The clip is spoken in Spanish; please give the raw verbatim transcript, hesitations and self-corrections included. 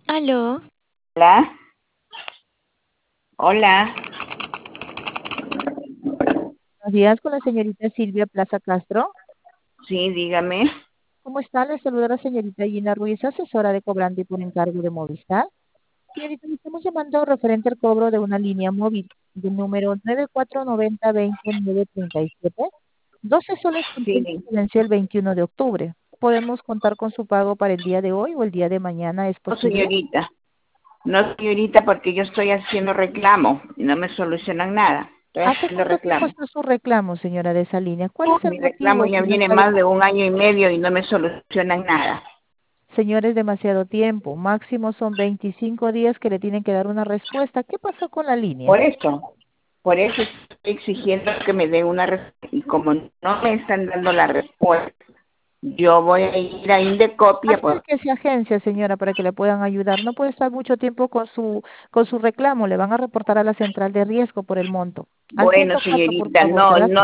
Aló, Hola, hola, Buenos días con la señorita Silvia Plaza Castro. sí, dígame. ¿Cómo está? Le saluda la señorita Gina Ruiz, asesora de cobrante por encargo de Movistar. Señorita, le estamos llamando referente al cobro de una línea móvil del número nueve cuatro nueve cero dos cero nueve tres siete. doce soles con Sí, treinta que venció el veintiuno de octubre. ¿Podemos contar con su pago para el día de hoy o el día de mañana? ¿Es no, posible? señorita, no, señorita, porque yo estoy haciendo reclamo y no me solucionan nada. Estoy ¿Hace haciendo cuánto tiempo reclamo. está su reclamo, señora, de esa línea? ¿Cuál es el Mi reclamo motivo ya por el viene cual más de un año y medio y no me solucionan nada. Señores, demasiado tiempo. Máximo son veinticinco días que le tienen que dar una respuesta. ¿Qué pasó con la Por línea? eso, por eso estoy exigiendo que me den una respuesta. Y como no me están dando la respuesta, yo voy a ir a Indecopia. Por... Acérquese a agencia, señora, para que le puedan ayudar. No puede estar mucho tiempo con su, con su reclamo. Le van a reportar a la central de riesgo por el monto. Al Bueno, ciento cuatro, por señorita, favor, no, no gracias.